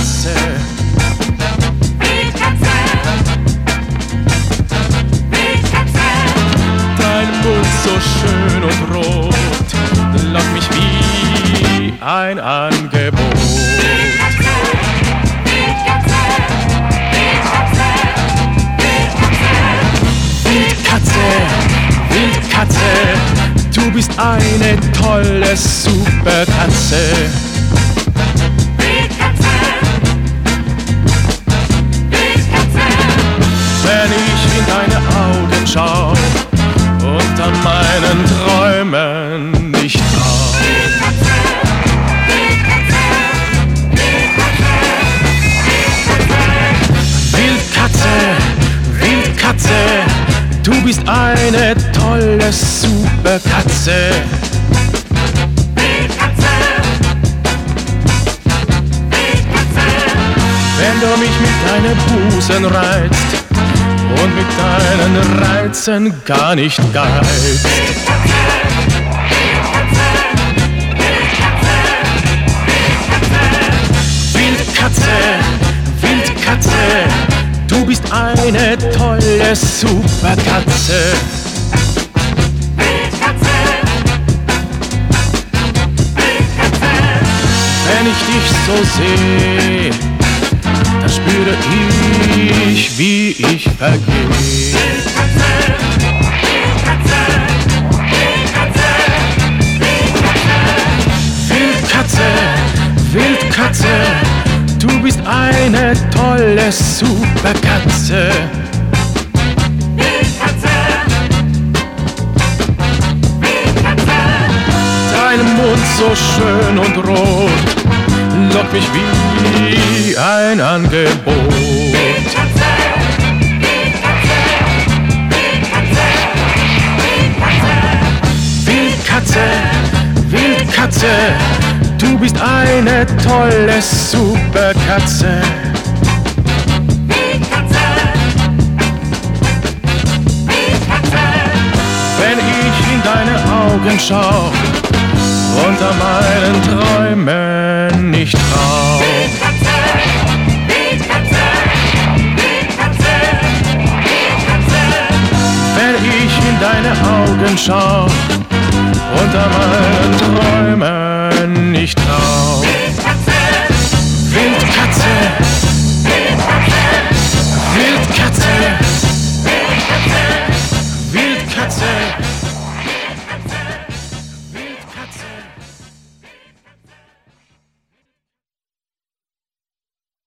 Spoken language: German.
Katze. Wildkatze, Wildkatze. Dein Mund so schön und rot, lockt mich wie ein Angebot. Wildkatze, Wildkatze, Wildkatze, Wildkatze. Wildkatze, Wildkatze, du bist eine tolle Superkatze. Wildkatze, Wildkatze. Wenn ich in deine Augen schau und an meinen Träumen nicht trau. Wildkatze, Wildkatze, Wildkatze, Wildkatze. Wildkatze, du bist eine tolle Superkatze. Wildkatze, Wildkatze. Wenn du mich mit deinen Busen reizt und mit deinen Reizen gar nicht geizt. Wildkatze, Wildkatze, du bist eine tolle Superkatze. Wenn ich dich so sehe, dann spüre ich, wie ich vergehe. Wildkatze, Wildkatze, du bist eine tolle Superkatze. Dein Mund so schön und rot, lockt mich wie ein Angebot. Wildkatze, Wildkatze, du bist eine tolle Superkatze. Wenn ich in deine Augen schau und an meinen Träumen nicht trau. Wenn ich in deine Augen schau und an meinen Träumen nicht trau.